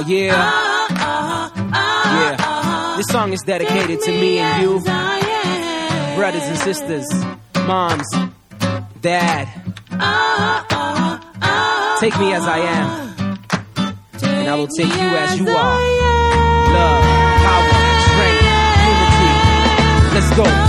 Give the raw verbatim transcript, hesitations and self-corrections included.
Yeah, yeah. This song is dedicated to me and you, brothers and sisters, moms, dad. Take me as I am, and I will take you as you are. Love, power, strength, unity. Let's go.